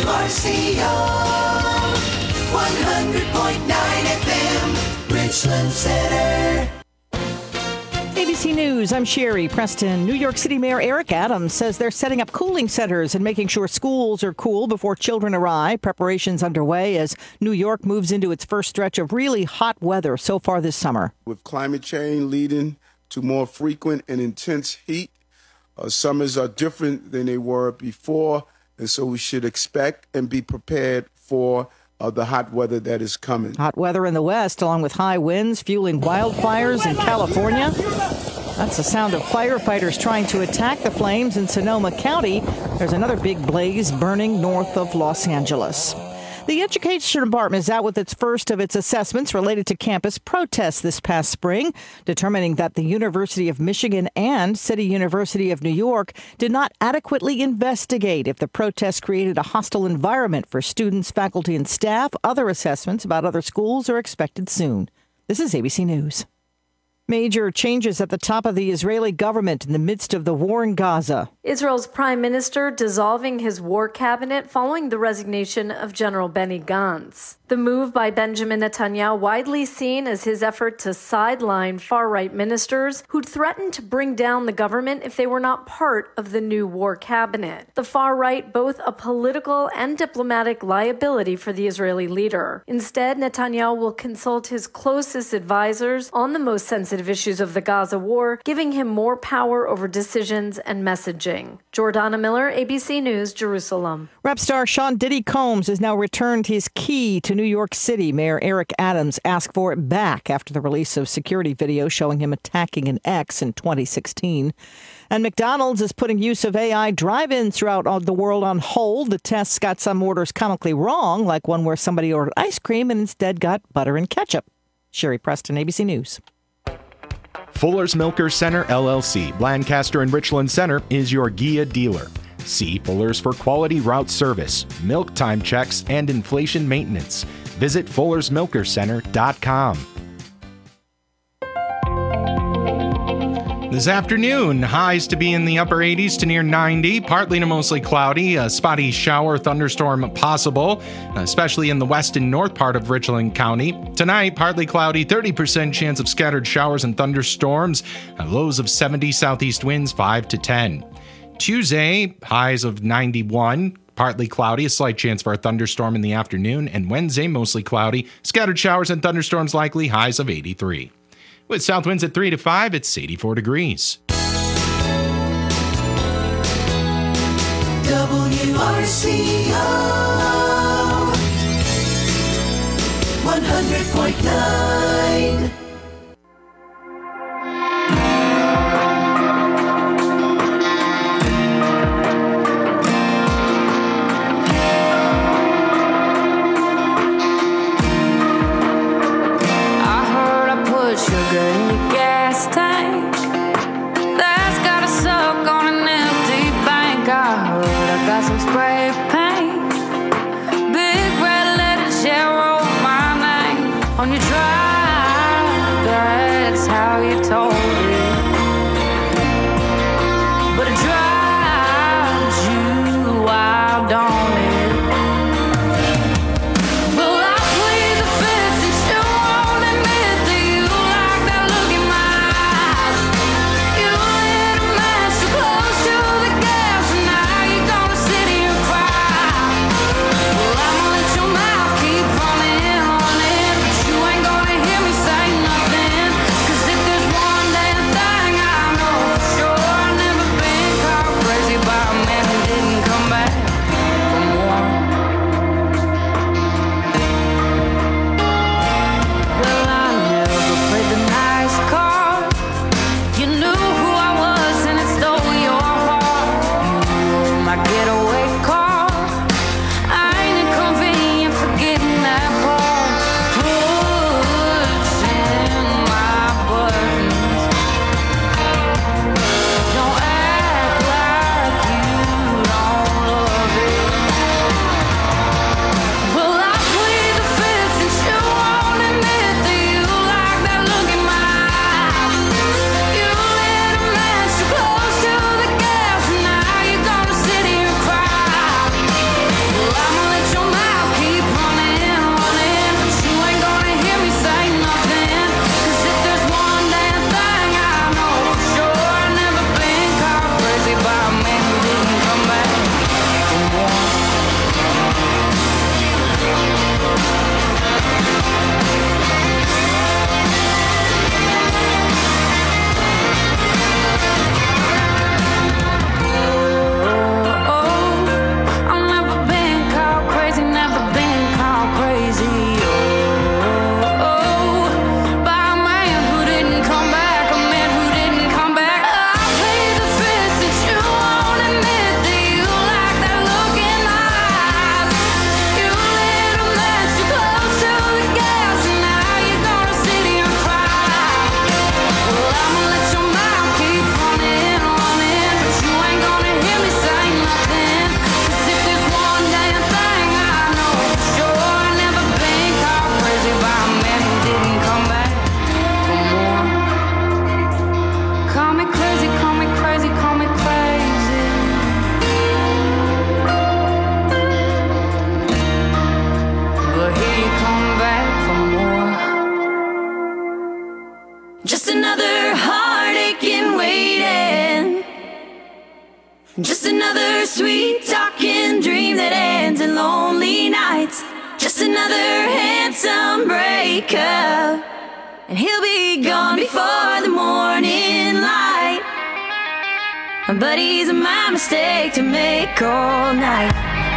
WRCO 100.9 FM, Richland Center. ABC News, I'm Sherry Preston. New York City Mayor Eric Adams says they're setting up cooling centers and making sure schools are cool before children arrive. Preparations underway as New York moves into its first stretch of really hot weather so far this summer. With climate change leading to more frequent and intense heat, summers are different than they were before, and so we should expect and be prepared for the hot weather that is coming. Hot weather in the West, along with high winds fueling wildfires in California. That's the sound of firefighters trying to attack the flames in Sonoma County. There's another big blaze burning north of Los Angeles. The Education Department is out with its first of its assessments related to campus protests this past spring, determining that the University of Michigan and City University of New York did not adequately investigate if the protests created a hostile environment for students, faculty, and staff. Other assessments about other schools are expected soon. This is ABC News. Major changes at the top of the Israeli government in the midst of the war in Gaza. Israel's prime minister dissolving his war cabinet following the resignation of General Benny Gantz. The move by Benjamin Netanyahu widely seen as his effort to sideline far-right ministers who'd threatened to bring down the government if they were not part of the new war cabinet. The far-right both a political and diplomatic liability for the Israeli leader. Instead, Netanyahu will consult his closest advisors on the most sensitive issues of the Gaza war, giving him more power over decisions and messaging. Jordana Miller, ABC News, Jerusalem. Rap star Sean Diddy Combs has now returned his key to New York City. Mayor Eric Adams asked for it back after the release of security video showing him attacking an ex in 2016. And McDonald's is putting use of AI drive-ins throughout the world on hold. The tests got some orders comically wrong, like one where somebody ordered ice cream and instead got butter and ketchup. Sherry Preston, ABC News. Fuller's Milker Center, LLC, Lancaster and Richland Center is your Gia dealer. See Fuller's for quality route service, milk time checks, and inflation maintenance. Visit fullersmilkercenter.com. This afternoon, highs to be in the upper 80s to near 90, partly to mostly cloudy, a spotty shower thunderstorm possible, especially in the west and north part of Richland County. Tonight, partly cloudy, 30% chance of scattered showers and thunderstorms, lows of 70, southeast winds 5 to 10. Tuesday, highs of 91, partly cloudy, a slight chance for a thunderstorm in the afternoon, and Wednesday, mostly cloudy, scattered showers and thunderstorms likely, highs of 83. With south winds at 3 to 5, it's 84 degrees. WRCO 100.9. Sugar in your gas tank that's got a suck on an empty bank. I heard I got some spray paint, big red letters, yeah, wrote my name on your drive. That's how you told it, but it drives you wild, don't it? Close to the gas, and now you're gonna sit here. another sweet talking dream that ends in lonely nights. Just another handsome breakup, and he'll be gone before the morning light. But he's my mistake to make all night.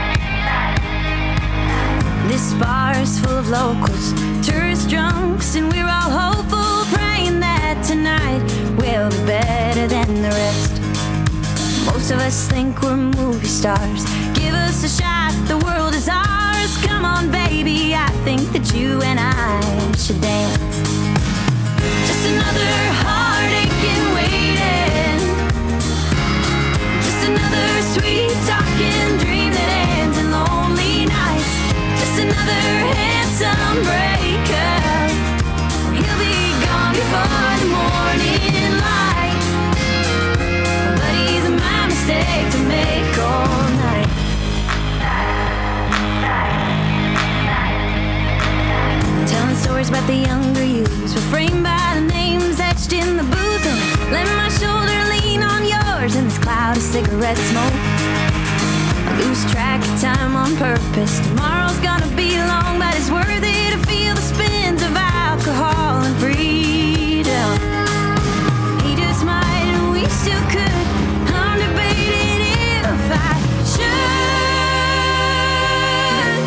This bar is full of locals, tourist drunks, and we're all hopeful, praying that tonight will be better than the rest. Most of us think we're movie stars. Give us a shot, the world is ours. Come on, baby, I think that you and I should dance. Just another heartache and waiting. Just another sweet talking dream that ends in lonely nights. Just another handsome breakup. He'll be gone before the morning light. But he's my mistake to make all night. Telling stories about the younger youths, refrained by the names etched in the booth. Let my shoulder lean on yours in this cloud of cigarette smoke. I lose track of time on purpose. Tomorrow's gonna be long, but it's worth it to feel the spins of alcohol and freedom. He just might, and we still could. I'm debating if I should.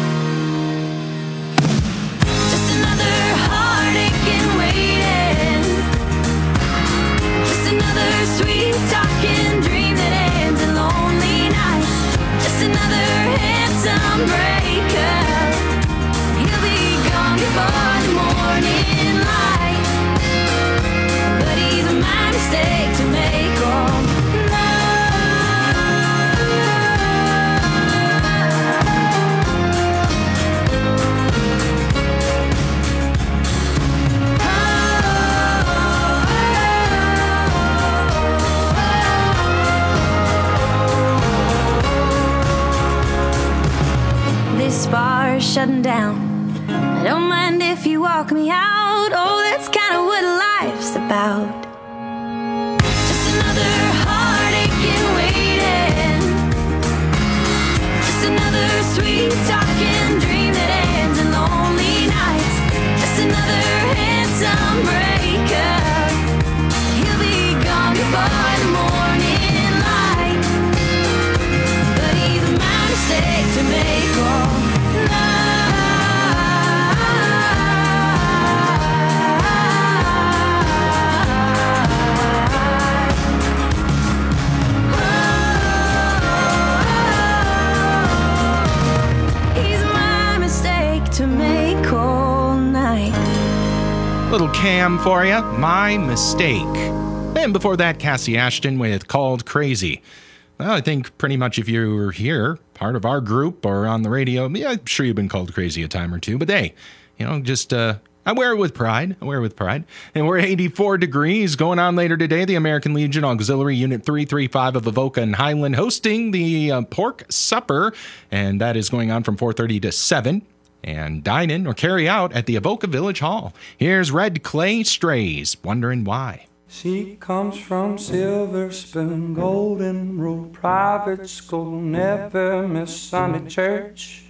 Just another heartache and waiting. Just another sweet talking dream that ends in lonely nights. Just another handsome breakup. He'll be gone before the morning light. But he's my mistake to make all this bar is shutting down. I don't mind if you walk me out. Oh, that's kind of what life's about. Just another heartache and waiting. Just another sweet talking dream that ends in lonely nights. Just another handsome breakup. He'll be gone before the morning light. But he's my mistake to make all night. He's my mistake to make all night. Little Cam for you, My Mistake. And before that, Cassie Ashton with Called Crazy. Well, I think pretty much if you were here, part of our group or on the radio, yeah, I'm sure you've been called crazy a time or two. But hey, just I wear it with pride. And we're 84 degrees going on later today. The American Legion Auxiliary Unit 335 of Avoca and Highland hosting the pork supper. And that is going on from 4:30 to 7. And dine in or carry out at the Avoca Village Hall. Here's Red Clay Strays, Wondering Why. She comes from Silver Spoon, Golden Rule Private School, never miss Sunday church.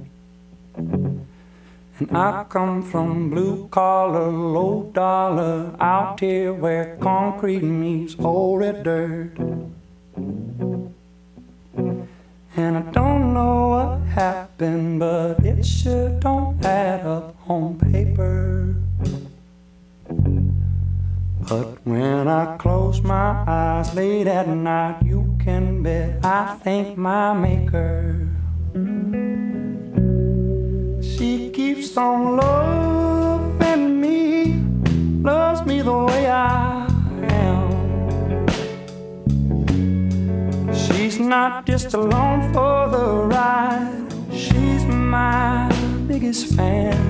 And I come from blue collar, low dollar, out here where concrete meets old red dirt. And I don't know what happened, but it sure don't add up on paper. But when I close my eyes late at night, you can bet I thank my maker. She keeps on loving me, loves me the way I am. She's not just along for the ride, she's my biggest fan.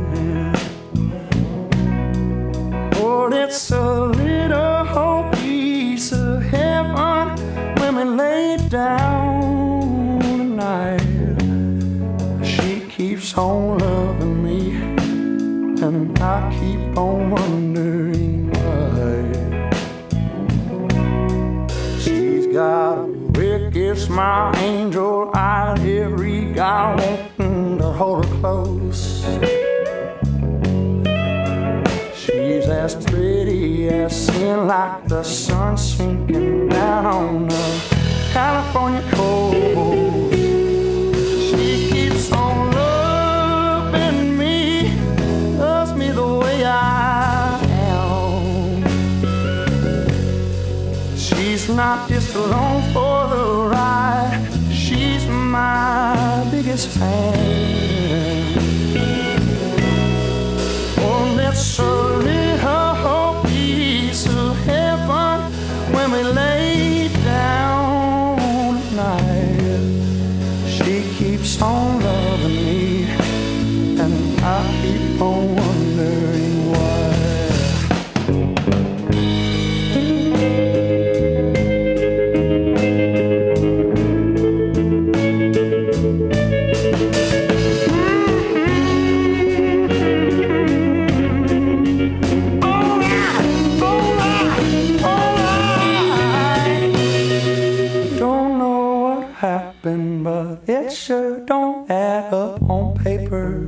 Oh, it's a little piece of heaven when we lay down tonight. She keeps on loving me, and I keep on wondering why. She's got a wicked just my angel eyed, every guy wanting to hold her close. She's as pretty as sin, like the sun sinking down on the California coast. She keeps on loving me, loves me the way I am. She's not just along for the ride, she's my biggest fan. Oh, let's a little piece of heaven when we lay down at night. She keeps on loving me, and I keep on wondering why. But it sure don't add up on paper.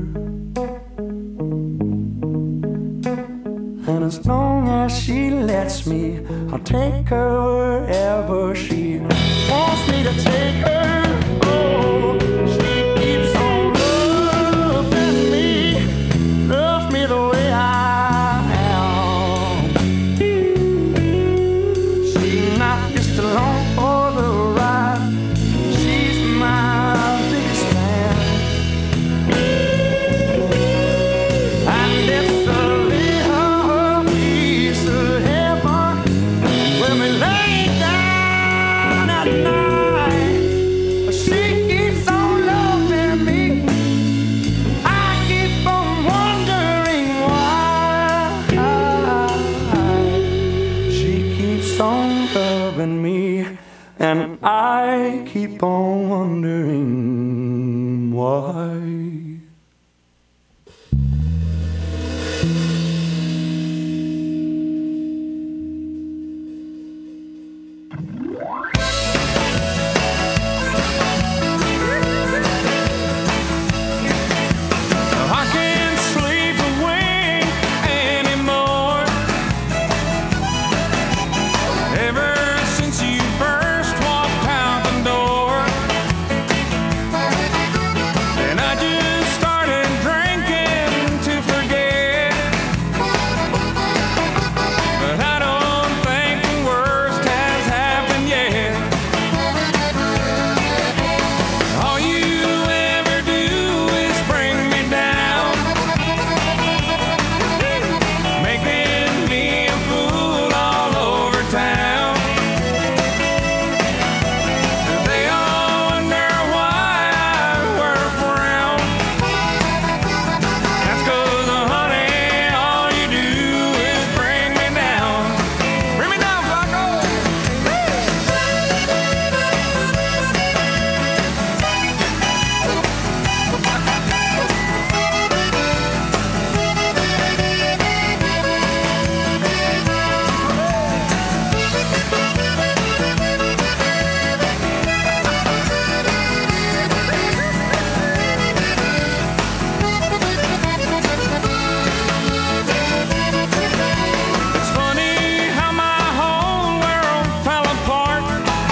And as long as she lets me, I'll take her wherever she wants me to take her. Oh, she keeps on loving me, loves me the way I am. She's not just along for the ride, my biggest fan. And it's a little piece of heaven when we lay down at night. She keeps on loving me, I keep on wondering why. She keeps on loving me, and I keep on wondering why. I can't sleep away anymore. Ever since you first walked out the door, and I just started drinking to forget. But I don't think the worst has happened yet. All you ever do is bring me down, making me a fool all over town. They all wonder why I wear a frown. That's 'cause, honey, all you do is bring me down. Bring me down, Flacco. It's funny how my whole world fell apart.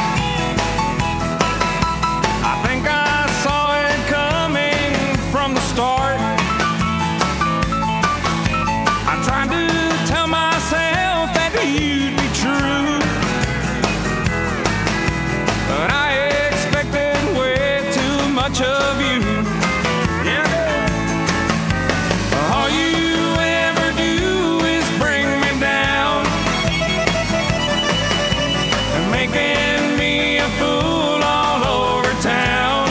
I think I saw it coming from the start. I tried to tell myself that you'd be true, but I expected way too much of you. Yeah. All you ever do is bring me down, and making me a fool all over town.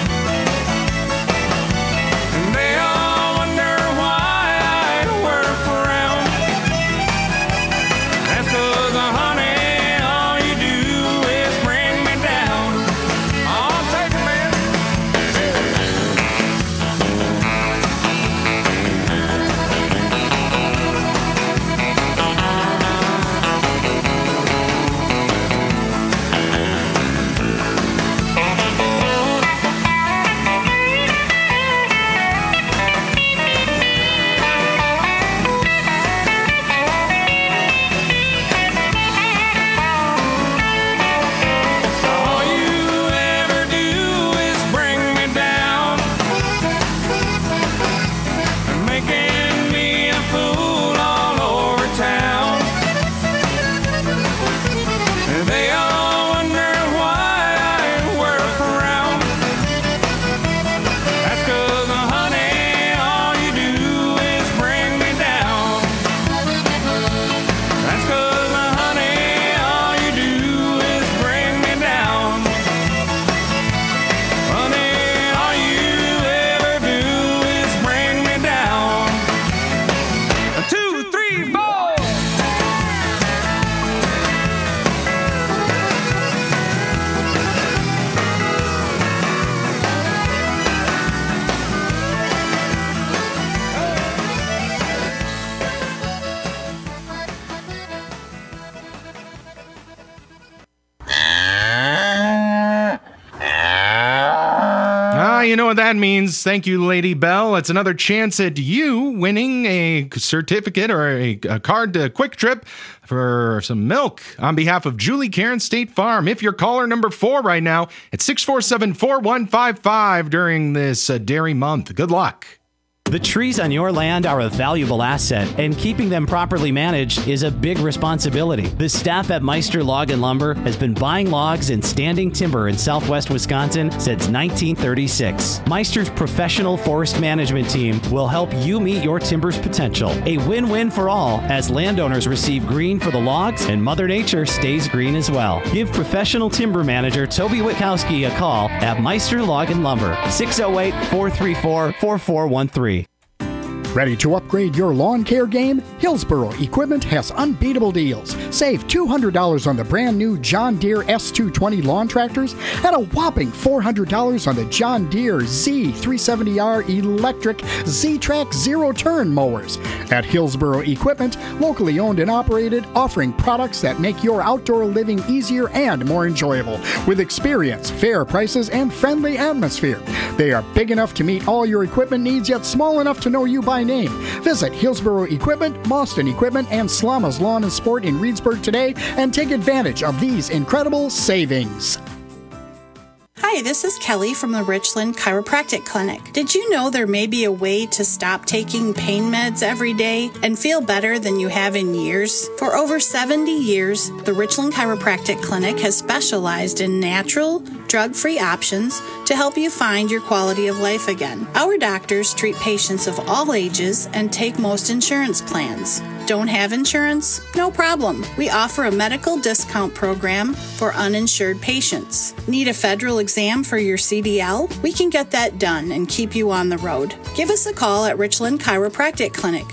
And they all wonder why I wear a frown. That's 'cause, honey, all you do is bring me down. I'll take it, man. You know what that means. Thank you, Lady Bell. It's another chance at you winning a certificate or a card to Quick Trip for some milk on behalf of Julie Karen State Farm. If you're caller number 4 right now, it's 647-4155 during this dairy month. Good luck. The trees on your land are a valuable asset, and keeping them properly managed is a big responsibility. The staff at Meister Log and Lumber has been buying logs and standing timber in southwest Wisconsin since 1936. Meister's professional forest management team will help you meet your timber's potential. A win-win for all, as landowners receive green for the logs and Mother Nature stays green as well. Give professional timber manager Toby Witkowski a call at Meister Log and Lumber, 608-434-4413. Ready to upgrade your lawn care game? Hillsboro Equipment has unbeatable deals. Save $200 on the brand new John Deere S220 lawn tractors and a whopping $400 on the John Deere Z370R electric Z-Track zero-turn mowers. At Hillsboro Equipment, locally owned and operated, offering products that make your outdoor living easier and more enjoyable. With experience, fair prices, and friendly atmosphere. They are big enough to meet all your equipment needs, yet small enough to know you by name. Visit Hillsboro Equipment, Boston Equipment, and Slama's Lawn and Sport in Reedsburg today and take advantage of these incredible savings. Hi, this is Kelly from the Richland Chiropractic Clinic. Did you know there may be a way to stop taking pain meds every day and feel better than you have in years? For over 70 years, the Richland Chiropractic Clinic has specialized in natural, drug-free options to help you find your quality of life again. Our doctors treat patients of all ages and take most insurance plans. Don't have insurance? No problem. We offer a medical discount program for uninsured patients. Need a federal exam for your CDL? We can get that done and keep you on the road. Give us a call at Richland Chiropractic Clinic,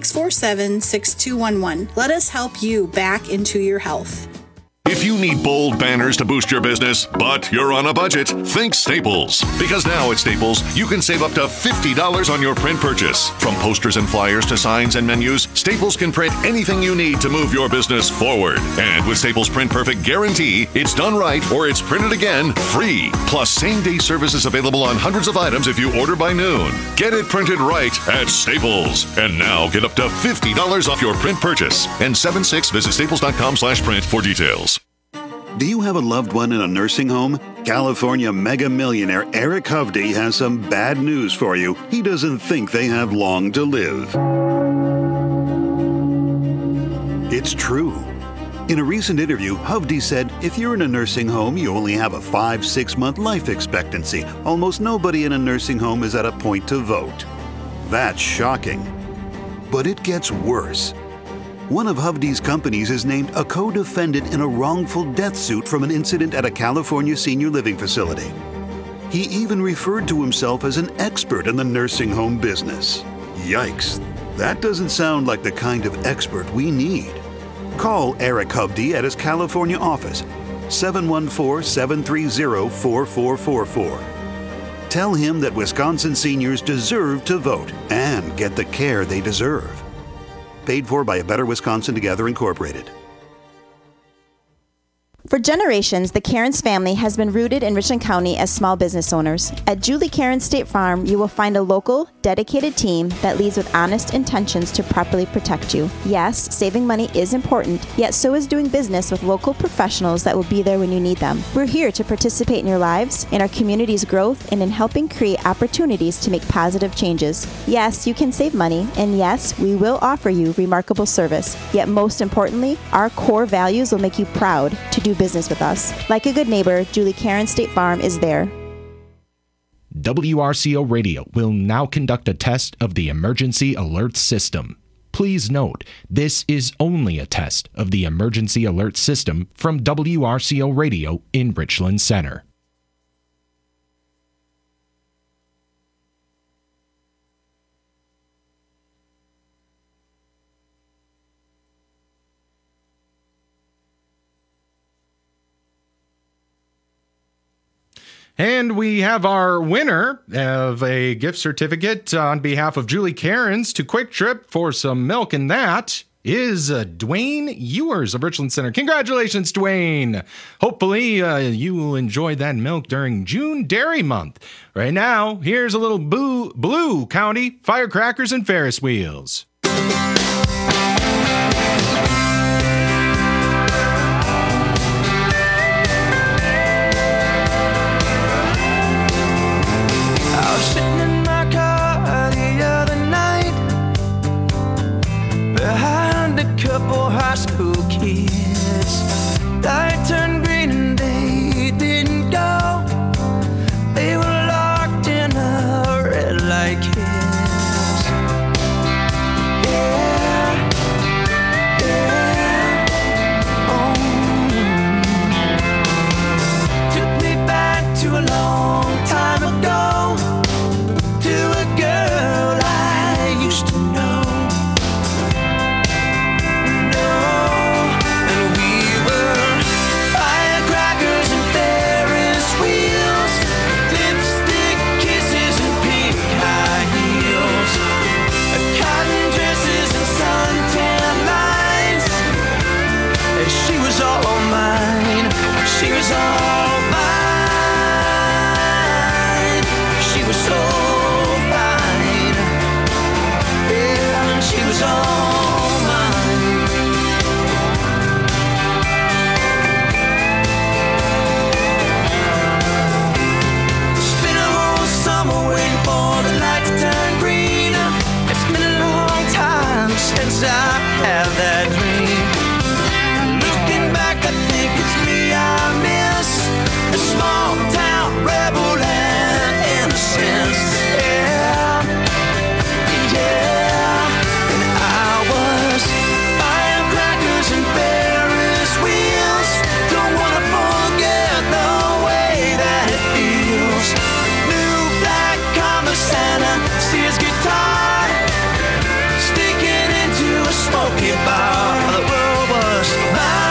647-6211. Let us help you back into your health. If you need bold banners to boost your business, but you're on a budget, think Staples. Because now at Staples, you can save up to $50 on your print purchase. From posters and flyers to signs and menus, Staples can print anything you need to move your business forward. And with Staples Print Perfect Guarantee, it's done right or it's printed again free. Plus, same-day service is available on hundreds of items if you order by noon. Get it printed right at Staples. And now get up to $50 off your print purchase. And 76, visit staples.com/print for details. Do you have a loved one in a nursing home? California mega millionaire Eric Hovde has some bad news for you. He doesn't think they have long to live. It's true. In a recent interview, Hovde said, if you're in a nursing home, you only have a 5-6 month life expectancy. Almost nobody in a nursing home is at a point to vote. That's shocking. But it gets worse. One of Hovde's companies is named a co-defendant in a wrongful death suit from an incident at a California senior living facility. He even referred to himself as an expert in the nursing home business. Yikes, that doesn't sound like the kind of expert we need. Call Eric Hovde at his California office, 714-730-4444. Tell him that Wisconsin seniors deserve to vote and get the care they deserve. Paid for by A Better Wisconsin Together, Incorporated. For generations, the Cairns family has been rooted in Richland County as small business owners. At Julie Karen State Farm, you will find a local, dedicated team that leads with honest intentions to properly protect you. Yes, saving money is important, yet so is doing business with local professionals that will be there when you need them. We're here to participate in your lives, in our community's growth, and in helping create opportunities to make positive changes. Yes, you can save money, and yes, we will offer you remarkable service. Yet most importantly, our core values will make you proud to do business with us. Like a good neighbor, Julie Karen State Farm is there. WRCO Radio will now conduct a test of the emergency alert system. Please note, this is only a test of the emergency alert system from WRCO Radio in Richland Center. And we have our winner of a gift certificate on behalf of Julie Cairns to Quick Trip for some milk, and that is Dwayne Ewers of Richland Center. Congratulations, Dwayne. Hopefully you will enjoy that milk during June Dairy Month. Right now, here's a little Blue County firecrackers and Ferris wheels. High school kids, light turned green and they didn't go. They were locked in a red light kiss. Yeah, yeah. Oh. Took me back to a long time ago, to a girl I used to know. She was all mine. She was so fine. Yeah, she was all mine. Spent a whole summer waiting for the light to turn green. It's been a long time since I had that dream. Looking back, I think it's me I miss, a small town rebel and innocence. Yeah, yeah. And I was firecrackers and Ferris wheels. Don't wanna forget the way that it feels. New black Converse and a Sears guitar, sneaking into a smoky bar. The world was mine.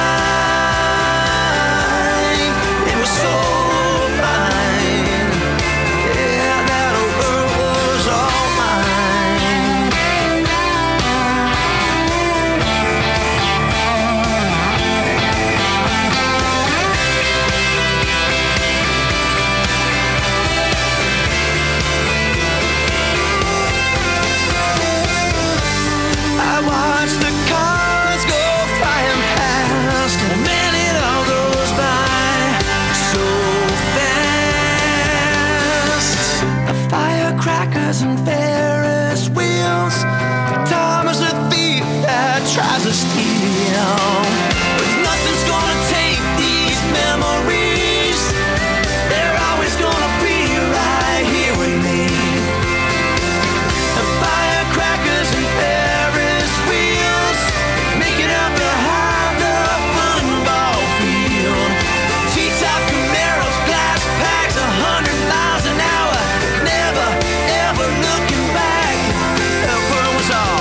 And Ferris wheels. Time is a thief that tries to steal. But nothing's gonna take these memories. They're always gonna be right here with me. The firecrackers and Ferris wheels, making up behind the football field. T-top Camaros, glass packs, 100 miles an hour. Never looking back, the world was all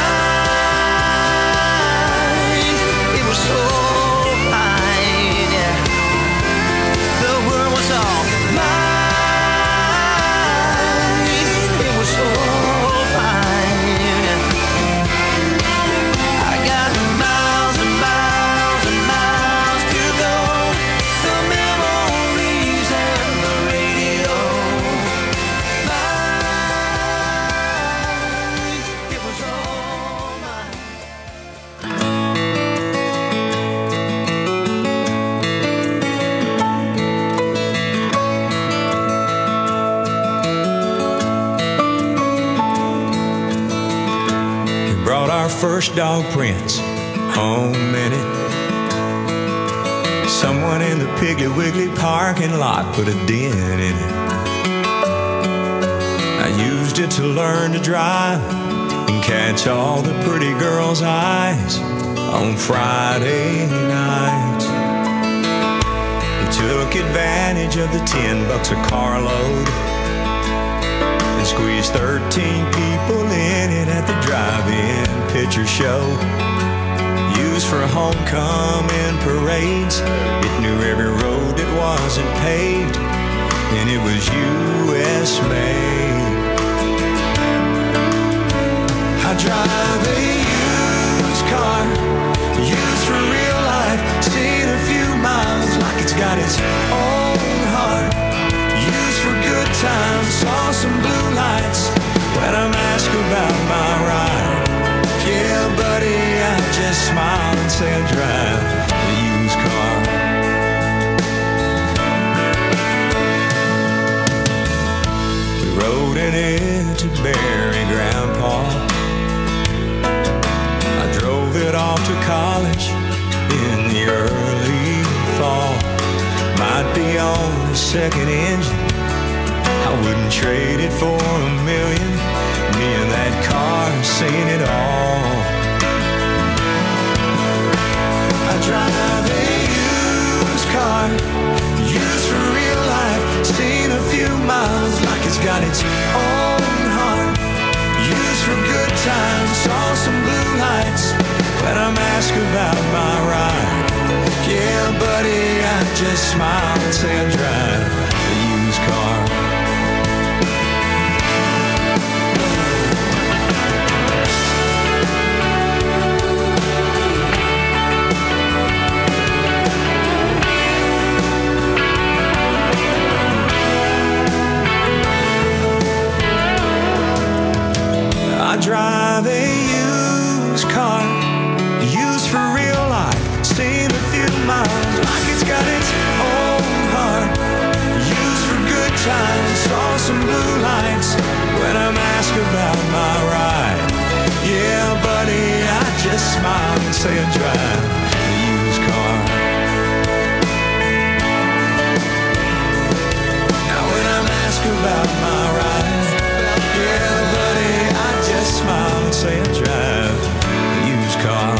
mine. It was so fine, yeah. The world was all mine. It was so fine. I got miles and miles and miles to go. The memories and the radio. First dog Prince home in it. Someone in the Piggly Wiggly parking lot put a dent in it. I used it to learn to drive and catch all the pretty girls' eyes on Friday nights. He took advantage of the $10 a carload and squeezed 13 people in it at the drive-in picture show. Used for homecoming parades, it knew every road that wasn't paved, and it was U.S. made. I drive a used car second engine. I wouldn't trade it for a million. Me and that car seen it all. I drive a used car, used for real life. Seen a few miles like it's got its own heart. Used for good times, saw some blue lights when I'm asked about my ride. Yeah, buddy, I just smile and say I drive a used car. I drive a used car, used for real life. Seen a few miles like it's got its own heart. Used for good times, saw some blue lights when I'm asked about my ride. Yeah, buddy, I just smile and say I drive a used car. Now when I'm asked about my ride, yeah, buddy, I just smile and say I drive a used car.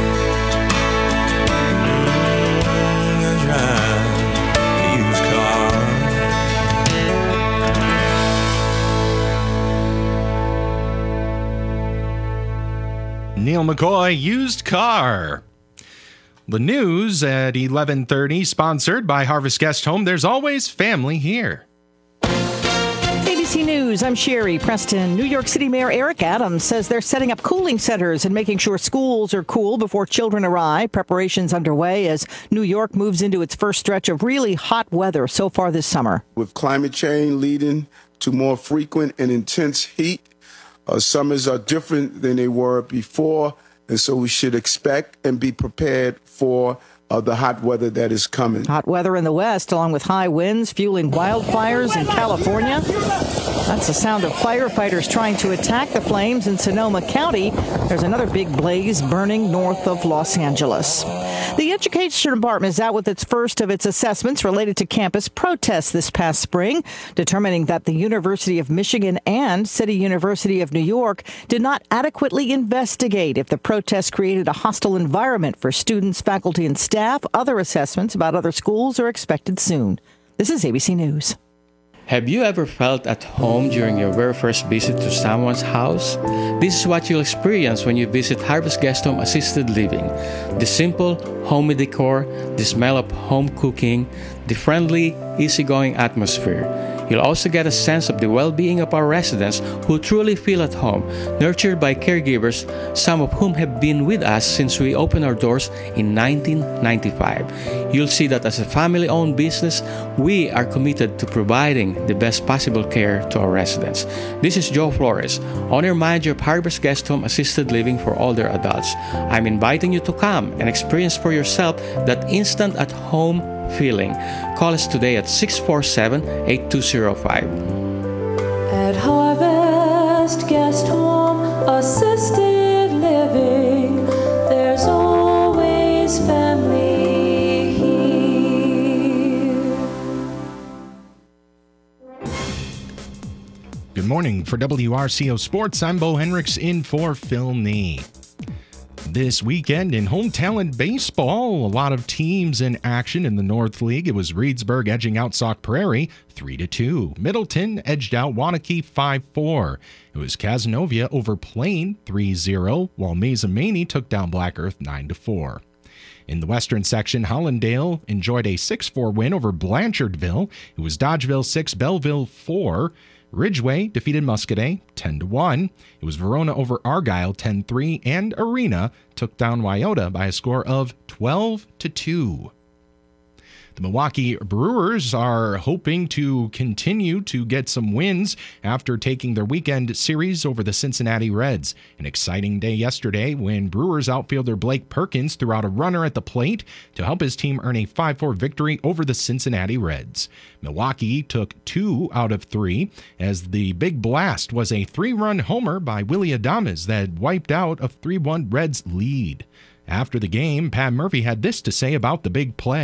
I drive a used car. Neil McCoy, Used Car. The news at 11:30, sponsored by Harvest Guest Home. There's always family here. ABC News, I'm Sherry Preston. New York City Mayor Eric Adams says they're setting up cooling centers and making sure schools are cool before children arrive. Preparations underway as New York moves into its first stretch of really hot weather so far this summer. With climate change leading to more frequent and intense heat, summers are different than they were before, and so we should expect and be prepared for the hot weather that is coming. Hot weather in the west, along with high winds fueling wildfires in California. That's the sound of firefighters trying to attack the flames in Sonoma County. There's another big blaze burning north of Los Angeles. The Education Department is out with its first of its assessments related to campus protests this past spring, determining that the University of Michigan and City University of New York did not adequately investigate if the protests created a hostile environment for students, faculty, and staff. Other assessments about other schools are expected soon. This is ABC News. Have you ever felt at home during your very first visit to someone's house? This is what you'll experience when you visit Harvest Guest Home Assisted Living. The simple, homey decor, the smell of home cooking, the friendly, easygoing atmosphere. You'll also get a sense of the well-being of our residents who truly feel at home, nurtured by caregivers, some of whom have been with us since we opened our doors in 1995. You'll see that as a family-owned business, we are committed to providing the best possible care to our residents. This is Joe Flores, owner-manager of Harvest Guest Home Assisted Living for older adults. I'm inviting you to come and experience for yourself that instant at-home feeling. Call us today at 647-8205. At Harvest Guest Home Assisted Living, there's always family here. Good morning. For WRCO Sports, I'm Bo Henricks in for Phil Nee. This weekend in home talent baseball, a lot of teams in action in the North League. It was Reedsburg edging out Sauk Prairie 3-2. Middleton edged out Waunakee 5-4. It was Cazenovia over Plain 3-0, while Mazomanie took down Black Earth 9-4. In the western section, Hollandale enjoyed a 6-4 win over Blanchardville. It was Dodgeville 6, Belleville 4. Ridgeway defeated Muscadet 10-1. It was Verona over Argyle 10-3, and Arena took down Wyoda by a score of 12-2. The Milwaukee Brewers are hoping to continue to get some wins after taking their weekend series over the Cincinnati Reds. An exciting day yesterday when Brewers outfielder Blake Perkins threw out a runner at the plate to help his team earn a 5-4 victory over the Cincinnati Reds. Milwaukee took 2 out of 3 as the big blast was a 3-run homer by Willie Adames that wiped out a 3-1 Reds lead. After the game, Pat Murphy had this to say about the big play.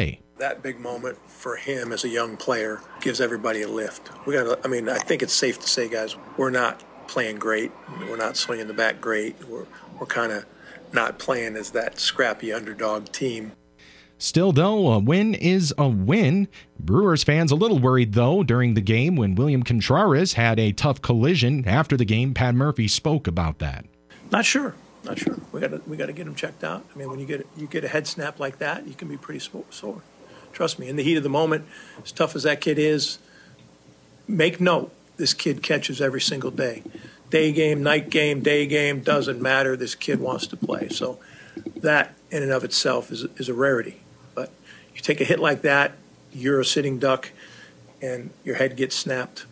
that big moment for him as a young player gives everybody a lift. I think it's safe to say, guys, we're not playing great. We're not swinging the bat great. We're kind of not playing as that scrappy underdog team. Still, though, a win is a win. Brewers fans a little worried, though, during the game when William Contreras had a tough collision. After the game, Pat Murphy spoke about that. Not sure. We got to get him checked out. I mean, when you get a head snap like that, you can be pretty sore. Trust me. In the heat of the moment, as tough as that kid is, make note, this kid catches every single day. Day game, night game, day game, doesn't matter. This kid wants to play. So that in and of itself is a rarity. But you take a hit like that, you're a sitting duck, and your head gets snapped.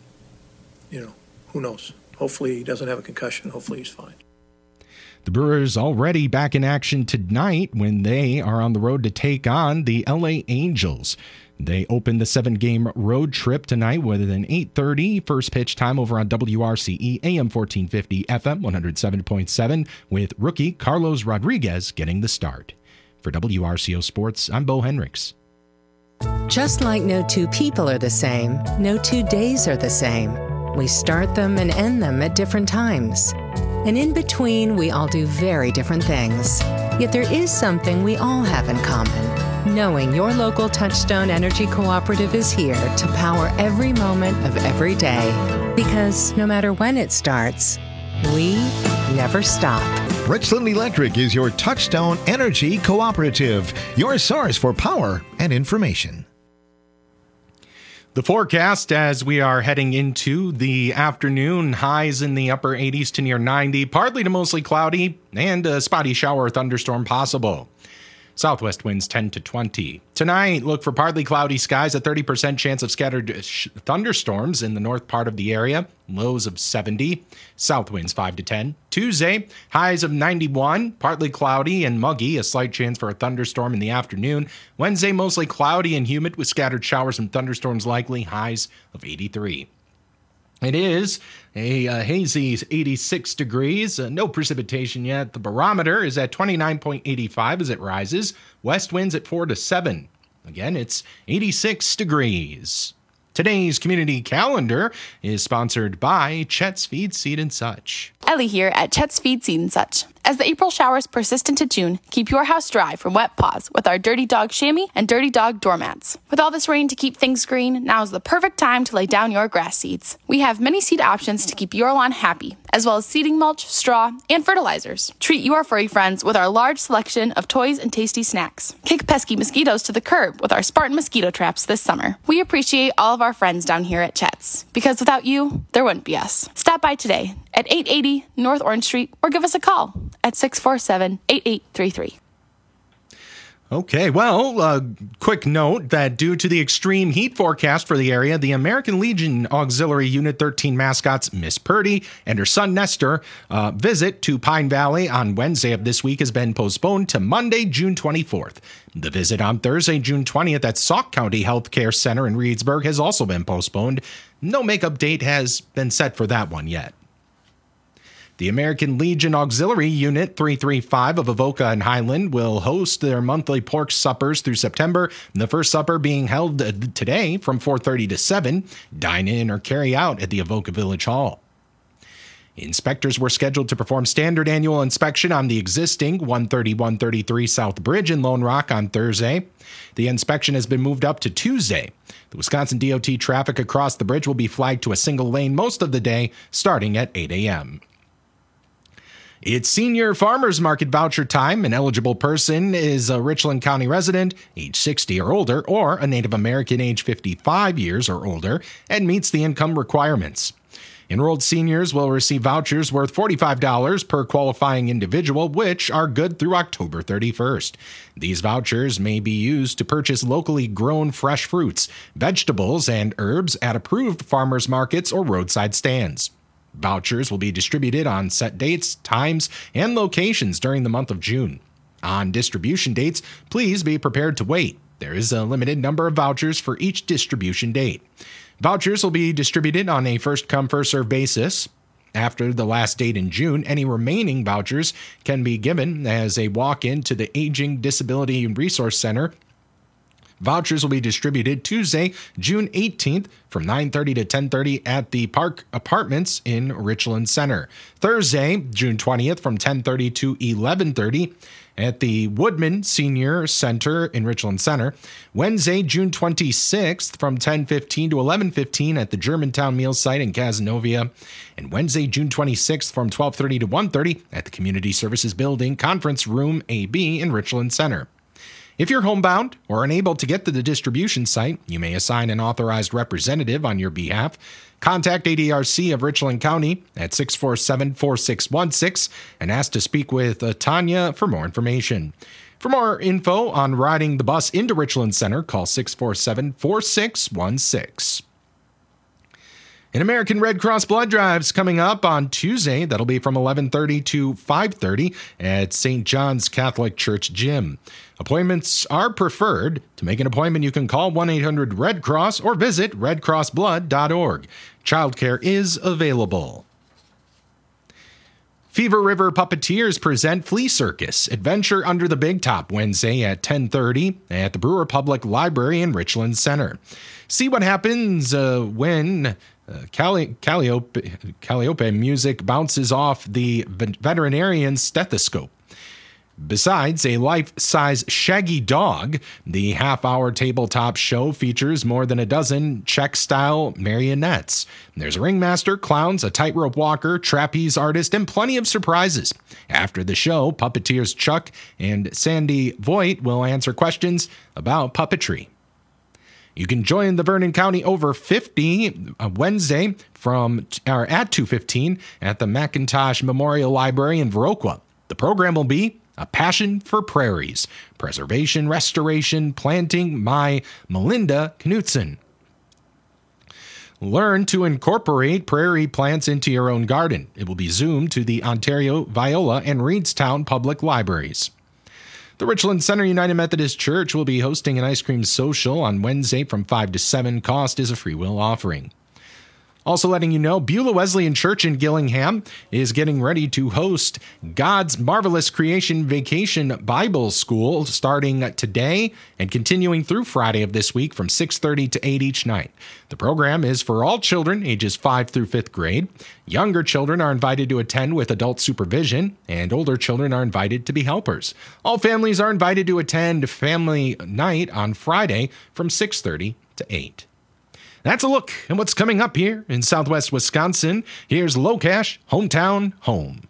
Who knows? Hopefully he doesn't have a concussion. Hopefully he's fine. The Brewers already back in action tonight when they are on the road to take on the LA Angels. They open the 7-game road trip tonight with an 8:30 first pitch time over on WRCE AM 1450 FM 107.7 with rookie Carlos Rodriguez getting the start. For WRCO Sports, I'm Bo Hendricks. Just like no two people are the same, no 2 days are the same. We start them and end them at different times. And in between, we all do very different things. Yet there is something we all have in common. Knowing your local Touchstone Energy Cooperative is here to power every moment of every day. Because no matter when it starts, we never stop. Richland Electric is your Touchstone Energy Cooperative, your source for power and information. The forecast as we are heading into the afternoon, highs in the upper 80s to near 90, partly to mostly cloudy, and a spotty shower or thunderstorm possible. Southwest winds 10 to 20. Tonight, look for partly cloudy skies, a 30% chance of scattered thunderstorms in the north part of the area, lows of 70. South winds 5 to 10. Tuesday, highs of 91, partly cloudy and muggy, a slight chance for a thunderstorm in the afternoon. Wednesday, mostly cloudy and humid with scattered showers and thunderstorms likely, highs of 83. It is a hazy 86 degrees, no precipitation yet. The barometer is at 29.85 as it rises. West winds at 4 to 7. Again, it's 86 degrees. Today's community calendar is sponsored by Chet's Feed, Seed, and Such. Ellie here at Chet's Feed, Seed, and Such. As the April showers persist into June, keep your house dry from wet paws with our Dirty Dog chamois and Dirty Dog doormats. With all this rain to keep things green, now is the perfect time to lay down your grass seeds. We have many seed options to keep your lawn happy, as well as seeding mulch, straw, and fertilizers. Treat your furry friends with our large selection of toys and tasty snacks. Kick pesky mosquitoes to the curb with our Spartan mosquito traps this summer. We appreciate all of our friends down here at Chet's, because without you, there wouldn't be us. Stop by today at 880 North Orange Street or give us a call at 647-8833. Okay, well, quick note that due to the extreme heat forecast for the area, the American Legion Auxiliary Unit 13 mascots Miss Purdy and her son Nestor visit to Pine Valley on Wednesday of this week has been postponed to Monday, June 24th. The visit on Thursday, June 20th at Sauk County Healthcare Center in Reedsburg has also been postponed. No makeup date has been set for that one yet. The American Legion Auxiliary Unit 335 of Avoca and Highland will host their monthly pork suppers through September, the first supper being held today from 4:30 to 7. Dine in or carry out at the Avoca Village Hall. Inspectors were scheduled to perform standard annual inspection on the existing 130-133 South Bridge in Lone Rock on Thursday. The inspection has been moved up to Tuesday. The Wisconsin DOT traffic across the bridge will be flagged to a single lane most of the day, starting at 8 a.m. It's Senior Farmers Market voucher time. An eligible person is a Richland County resident, age 60 or older, or a Native American age 55 years or older, and meets the income requirements. Enrolled seniors will receive vouchers worth $45 per qualifying individual, which are good through October 31st. These vouchers may be used to purchase locally grown fresh fruits, vegetables, and herbs at approved farmers markets or roadside stands. Vouchers will be distributed on set dates, times, and locations during the month of June. On distribution dates, please be prepared to wait. There is a limited number of vouchers for each distribution date. Vouchers will be distributed on a first-come, first-served basis. After the last date in June, any remaining vouchers can be given as a walk-in to the Aging Disability and Resource Center Vouchers will be distributed Tuesday, June 18th from 9:30 to 10:30 at the Park Apartments in Richland Center. Thursday, June 20th from 10:30 to 11:30 at the Woodman Senior Center in Richland Center. Wednesday, June 26th from 10:15 to 11:15 at the Germantown Meals site in Cazenovia. And Wednesday, June 26th from 12:30 to 1:30 at the Community Services Building, Conference Room AB in Richland Center. If you're homebound or unable to get to the distribution site, you may assign an authorized representative on your behalf. Contact ADRC of Richland County at 647-4616 and ask to speak with Tanya for more information. For more info on riding the bus into Richland Center, call 647-4616. An American Red Cross blood drive's coming up on Tuesday. That'll be from 11:30 to 5:30 at St. John's Catholic Church Gym. Appointments are preferred. To make an appointment, you can call 1-800-RED-CROSS or visit redcrossblood.org. Childcare is available. Fever River Puppeteers present Flea Circus, Adventure Under the Big Top, Wednesday at 10:30 at the Brewer Public Library in Richland Center. See what happens when Calliope music bounces off the veterinarian stethoscope. Besides a life-size shaggy dog, the half-hour tabletop show features more than a dozen Czech-style marionettes. There's a ringmaster, clowns, a tightrope walker, trapeze artist, and plenty of surprises. After the show, puppeteers Chuck and Sandy Voigt will answer questions about puppetry. You can join the Vernon County Over 50 Wednesday at 2:15 at the McIntosh Memorial Library in Viroqua. The program will be A Passion for Prairies, Preservation, Restoration, Planting by Melinda Knutson. Learn to incorporate prairie plants into your own garden. It will be Zoomed to the Ontario, Viola, and Reedstown Public Libraries. The Richland Center United Methodist Church will be hosting an ice cream social on Wednesday from 5 to 7. Cost is a free will offering. Also letting you know, Beulah Wesleyan Church in Gillingham is getting ready to host God's Marvelous Creation Vacation Bible School starting today and continuing through Friday of this week from 6:30 to 8 each night. The program is for all children ages 5 through 5th grade. Younger children are invited to attend with adult supervision, and older children are invited to be helpers. All families are invited to attend family night on Friday from 6:30 to 8. That's a look at what's coming up here in Southwest Wisconsin. Here's Locash, Hometown Home.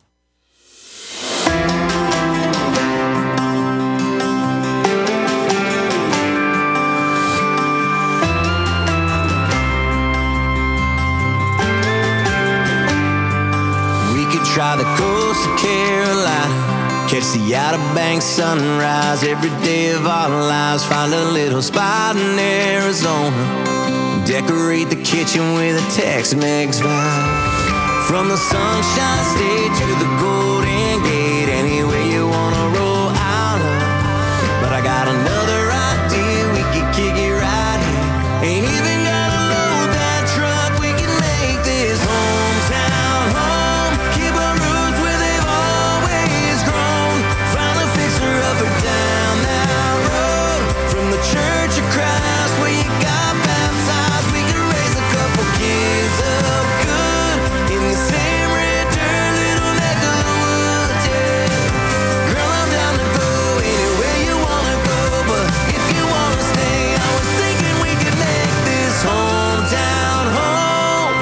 We could try the coast of Carolina, catch the Outer Banks sunrise every day of our lives, find a little spot in Arizona, decorate the kitchen with a Tex-Mex vibe. From the Sunshine State to the Golden Gate, anywhere you wanna roll out of. But I got another idea, we could kick it right here. Ain't even gotta load that truck, we can make this hometown home. Keep our roots where they've always grown. Find a fixer-upper down that road. From the Church of Christ where you got baptized, we can raise a couple kids up good in the same red dirt, little neck of the woods, yeah. Girl, I'm down to go anywhere you wanna go, but if you wanna stay, I was thinking we could make this hometown home.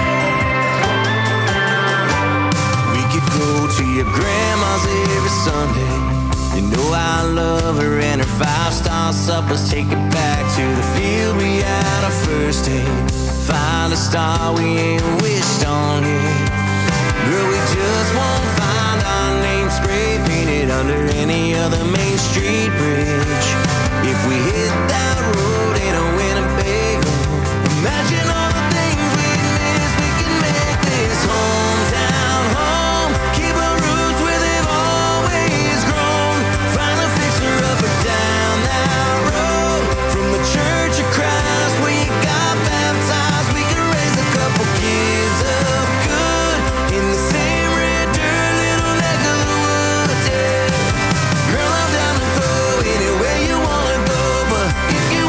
We could go to your grandma's every Sunday. You know I love her and her 5-star suppers. Take it back to the field we had our first date. Find a star we ain't wished on yet. Girl, we just won't find our name spray painted under any other Main Street bridge. If we hit that road in a Winnebago, imagine all the things we'd miss. We can make this hometown home. Keep our roots where they've always grown. Find a fixer-upper down that road. From the Church of Christ where you got baptized, we can raise a couple kids up good in the same red dirt, little neck of the woods, yeah. Girl, I'm down to go anywhere you wanna go, but if you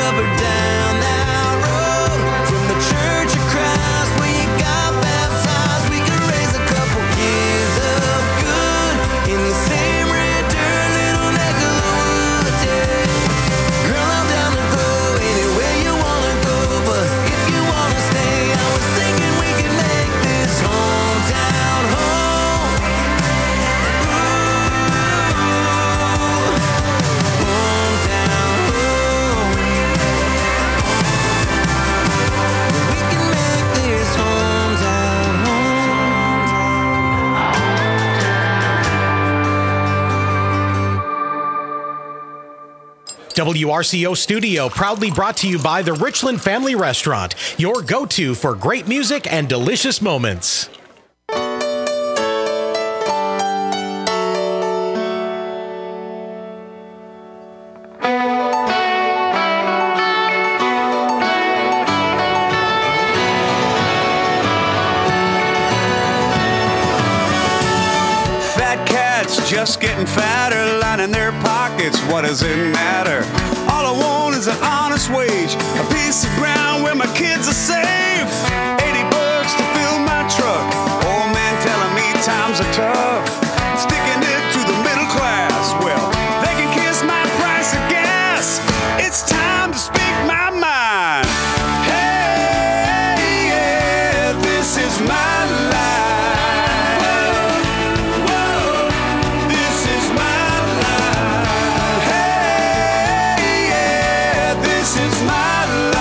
up or down that road. From the Church of Christ where you got baptized, we could raise a couple kids up good in the same red dirt little neck of the woods, yeah. Girl, I'm down to go anywhere you wanna go, but if you wanna stay, I was thinking we could make this hometown home. Hometown home. We can make this hometown WRCO Studio, proudly brought to you by the Richland Family Restaurant, your go-to for great music and delicious moments. Fat cats just getting fatter, lining their pockets, what does it matter? All I want is an honest wage, a piece of ground where my kids are safe. 80 bucks to fill my truck, old man telling me times are tough. Sticking it to the middle class, well, they can kiss my price of gas. It's time to speak my mind. Hey, yeah, this is my life. This is my life. Hey, yeah, this is my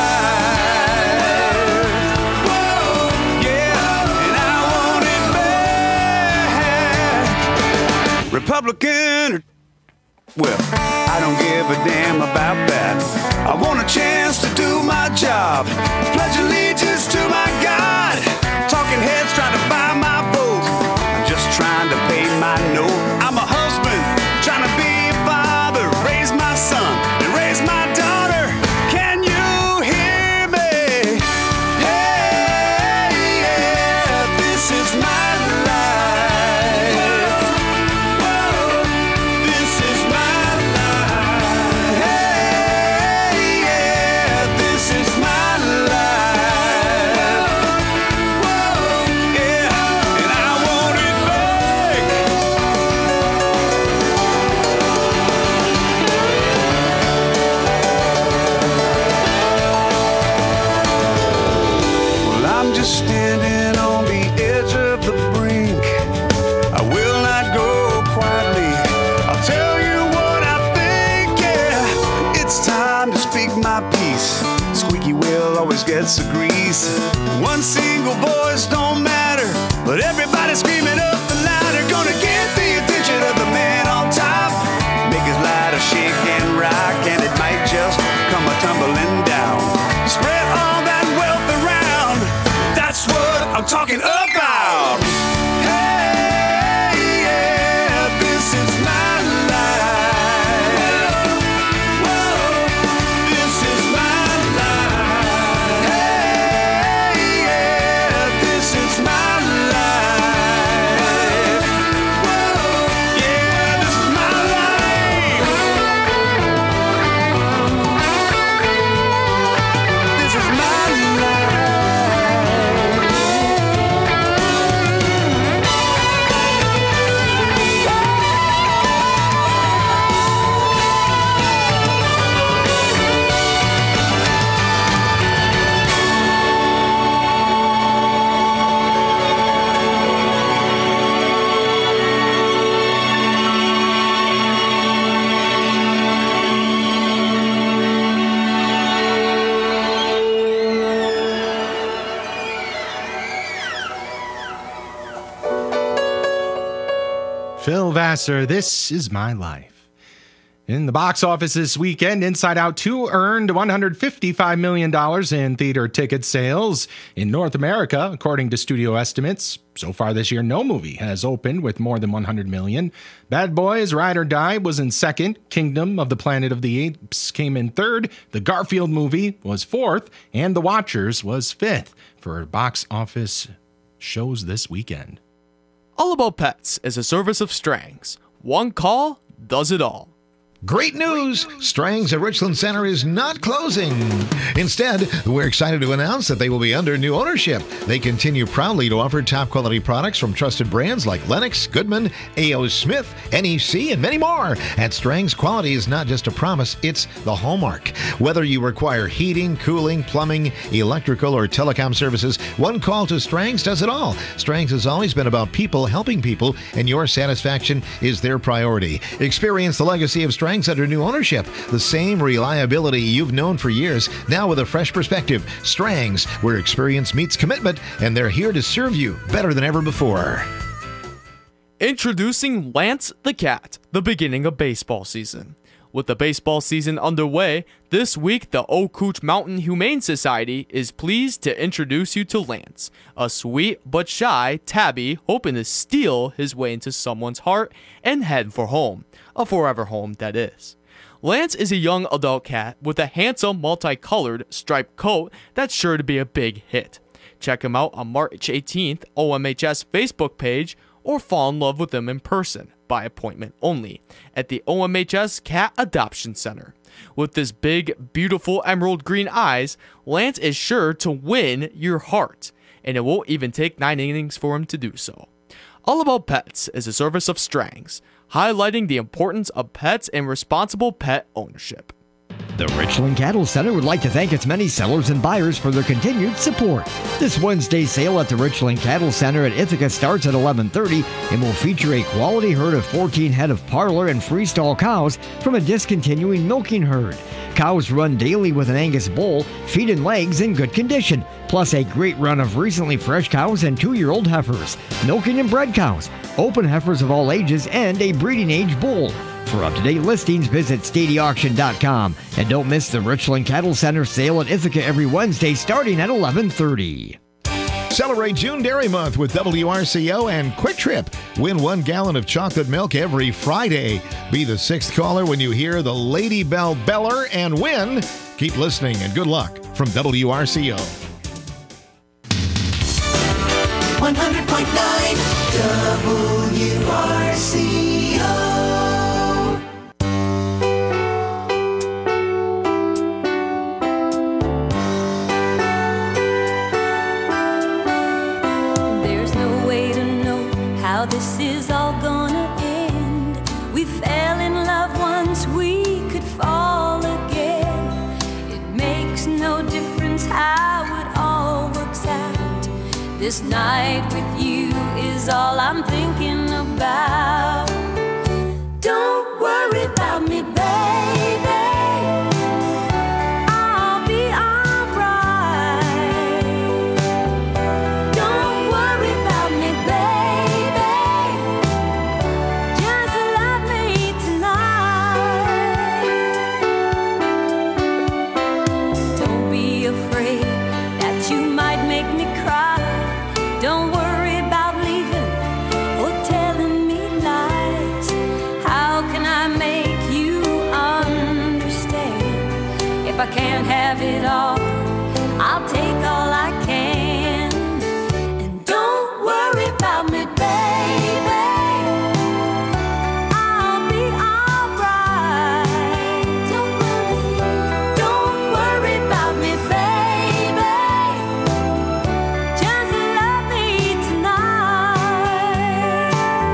life. Whoa, yeah, and I want it back. Republican or well, I don't give a damn about that. I want a chance to do my job. Pledge allegiance to my God. Talking heads trying to buy my vote. I'm just trying to pay my note. I'm a husband trying to be a father. Raise my son and raise my daughter. Can you hear me? Hey, yeah, this is my life. This is my life. Hey, yeah, this is my life. Yeah, and I want it back. Well, I'm just standing on the edge of the brink. I will not go quietly. I'll tell you what I think, yeah. It's time to speak my piece. Squeaky wheel always gets the grease. One single voice don't matter, but everybody screaming up the louder. Gonna get the attention of the man on top. Make his ladder shake and rock, and it might just come a tumbling down. Spread all that wealth around. That's what I'm talking about. Hey, yeah, this is my life. Whoa, this is my life. Hey, yeah, this is my life. Whoa, yeah, this is my life. This is my life. Phil Vassar, This Is My Life. In the box office this weekend, Inside Out 2 earned $155 million in theater ticket sales. In North America, according to studio estimates, so far this year, no movie has opened with more than $100 million. Bad Boys, Ride or Die was in second. Kingdom of the Planet of the Apes came in third. The Garfield movie was fourth. And The Watchers was fifth for box office shows this weekend. All About Pets is a service of Strangs. One call does it all. Great news! Strang's at Richland Center is not closing. Instead, we're excited to announce that they will be under new ownership. They continue proudly to offer top quality products from trusted brands like Lennox, Goodman, A.O. Smith, NEC, and many more. At Strang's, quality is not just a promise, it's the hallmark. Whether you require heating, cooling, plumbing, electrical, or telecom services, one call to Strang's does it all. Strang's has always been about people helping people, and your satisfaction is their priority. Experience the legacy of Strang's under new ownership. The same reliability you've known for years, now with a fresh perspective. Strang's, where experience meets commitment, and they're here to serve you better than ever before. Introducing Lance the Cat, the beginning of baseball season. With the baseball season underway, this week the Eau Couche Mountain Humane Society is pleased to introduce you to Lance, a sweet but shy tabby hoping to steal his way into someone's heart and head for home, a forever home that is. Lance is a young adult cat with a handsome multicolored striped coat that's sure to be a big hit. Check him out on March 18th, OMHS Facebook page, or fall in love with him in person, by appointment only, at the OMHS Cat Adoption Center. With his big, beautiful emerald green eyes, Lance is sure to win your heart, and it won't even take 9 innings for him to do so. All About Pets is a service of Strang's, highlighting the importance of pets and responsible pet ownership. The Richland Cattle Center would like to thank its many sellers and buyers for their continued support. This Wednesday's sale at the Richland Cattle Center at Ithaca starts at 11:30 and will feature a quality herd of 14 head of parlor and freestall cows from a discontinuing milking herd. Cows run daily with an Angus bull, feet and legs in good condition, plus a great run of recently fresh cows and 2-year-old heifers, milking and bred cows, open heifers of all ages, and a breeding age bull. For up-to-date listings, visit StadyAuction.com. And don't miss the Richland Cattle Center sale at Ithaca every Wednesday starting at 11:30. Celebrate June Dairy Month with WRCO and Quick Trip. Win 1 gallon of chocolate milk every Friday. Be the 6th caller when you hear the Lady Bell Beller and win. Keep listening and good luck from WRCO. 100.9 WRCO. This is all gonna end. We fell in love once, we could fall again. It makes no difference how it all works out. This night with you is all I'm thinking about. Don't worry about me, baby. If I can't have it all, I'll take all I can. And don't worry about me, baby. I'll be alright. Don't worry about me, baby. Just love me tonight.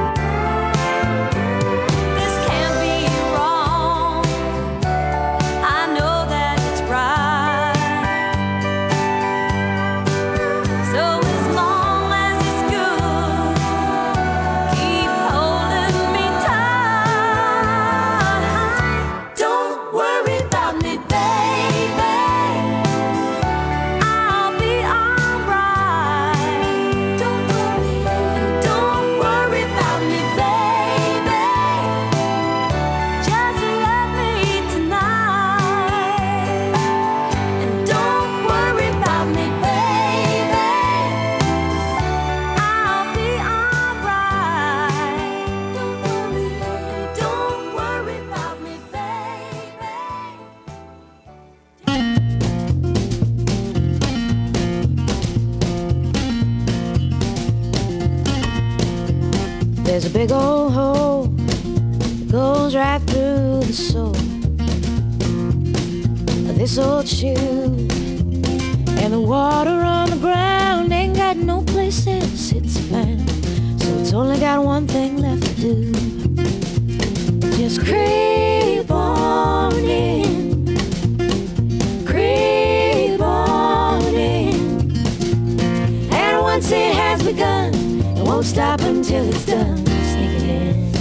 This can't be wrong. I know that it's right. So as long as it's good, keep holding me tight. Don't worry about me, baby. I'll be alright. Don't worry about me, baby. Just love me tonight. And don't worry about me, baby. I'll be alright. Don't worry about me, baby. There's a big old hole goes right through the soul of this old shoe. And the water on the ground ain't got no place else it's found, so it's only got one thing left to do. Just creep on in, creep on in. And once it has begun, it won't stop until it's done. Sneaking in.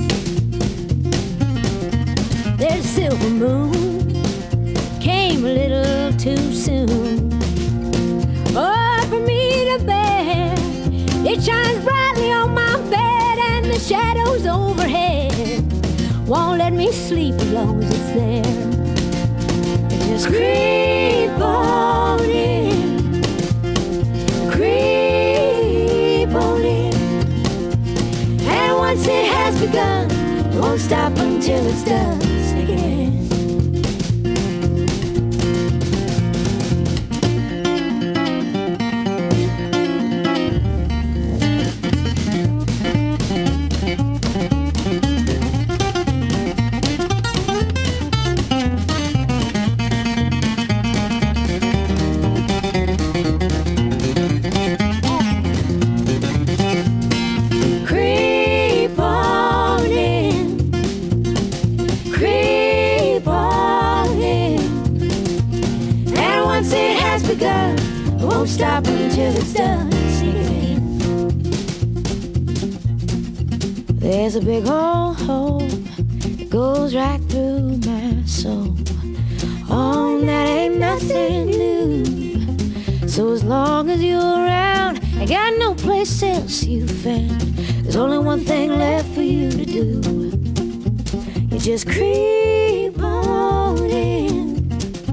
There's a silver moon, came a little too soon. Oh, for me to bear, it shines brightly on my bed, and the shadows overhead won't let me sleep as long as it's there. Just creep on in, creep on in. And once it has begun, it won't stop until it's done. Sneaking in. Stop until it's done. Sneaking in. There's a big old hole that goes right through my soul. Oh, that ain't nothing new. So as long as you're around, I got no place else you found. There's only one thing left for you to do. You just creep on in,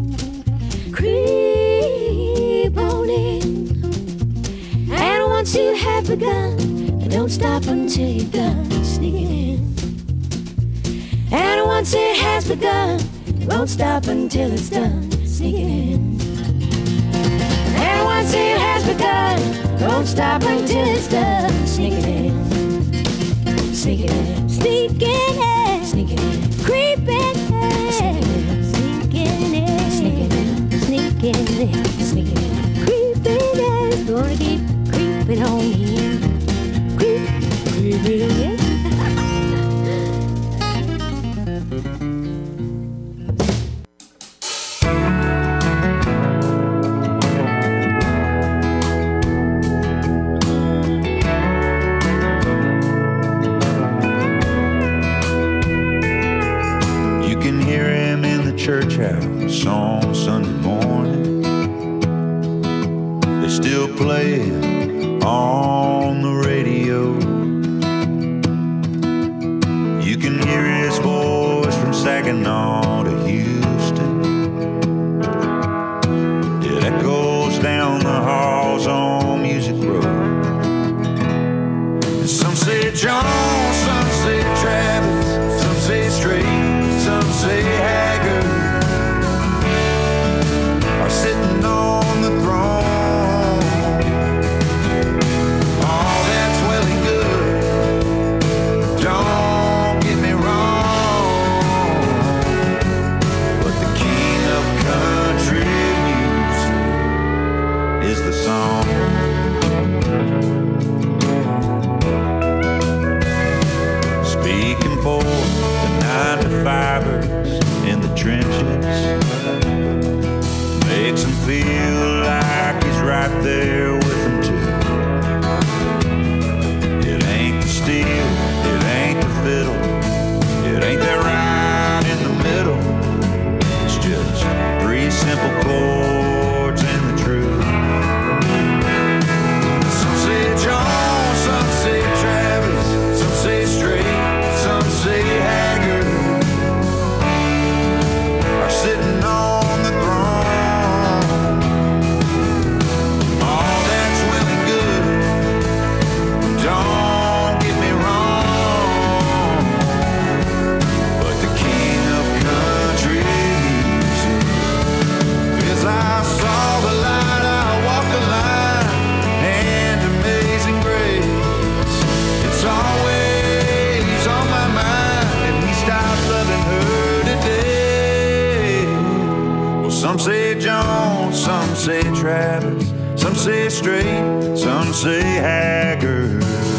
creep on in. And once you have begun, you don't stop until you're done. Sneaking in. And once it has begun, you won't stop until it's done. Sneaking in. And once it has begun, you won't stop until it's done. Sneaking in. Sneaking in. Sneaking in. Sneaking in. Creeping in. Sneaking in. Sneaking in. Sneaking in. Sneaking in. Creeping in. Gonna keep creeping on in. Creeping in. Church house on Sunday morning. They still play it on the radio. You can hear his voice from Saginaw to Houston. It echoes down the halls on Music Road. And some say John, some say Travis, some say Strait, some say Haggard. Sitting on the throne. All that's well and good, don't get me wrong. Some say Jones, some say Travis, some say Straight, some say Haggard.